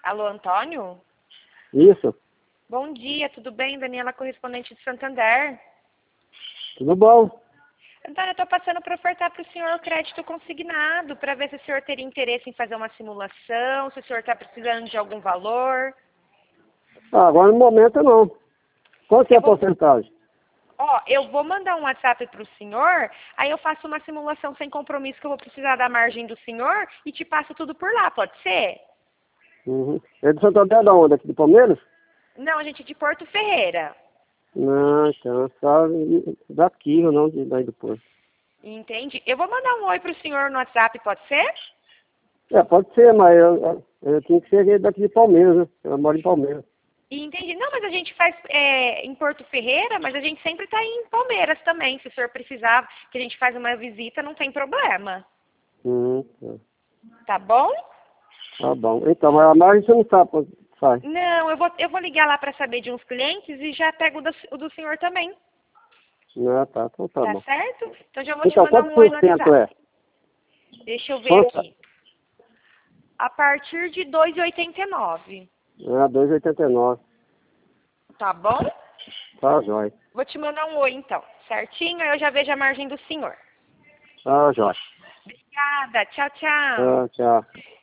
Alô, Antônio? Isso, Bom dia, tudo bem? Daniela, correspondente de Santander. tudo bom? Antônio, eu estou passando para ofertar para o senhor o crédito consignado, para ver se o senhor teria interesse em fazer uma simulação, se o senhor está precisando de algum valor. Ah, agora no momento não. Qual que é Eu a vou, porcentagem? eu vou mandar um WhatsApp para o senhor, aí eu faço uma simulação sem compromisso que eu vou precisar da margem do senhor e te passo tudo por lá, pode ser? Uhum. É de Santander da onde? Aqui de Palmeiras? Não, a gente é de Porto Ferreira. Não, então, só daqui, ou não daí depois. Entende? Eu vou mandar um oi para o senhor no WhatsApp, pode ser? É, pode ser, mas eu tinha que ser daqui de Palmeiras, né? Eu moro em Palmeiras. Entendi. Não, mas a gente faz em Porto Ferreira, mas a gente sempre está em Palmeiras também. Se o senhor precisar que a gente faz uma visita, não tem problema. Tá. Tá bom? Tá bom. Então, mas a margem você não sabe quanto sai. Não, eu vou ligar lá para saber de uns clientes e já pego o do senhor também. Não, tá, então tá Tá bom. certo? Então já vou te Então, mandar quantos um oi por no cento é? WhatsApp. Deixa eu ver Quanto? aqui. A partir de 2,89. Ah, 2,89. Tá bom? Tá, jóia. Vou te mandar um oi então. Certinho? Aí eu já vejo a margem do senhor. Tá, jóia. Obrigada. Tchau, tchau. Tá, tchau.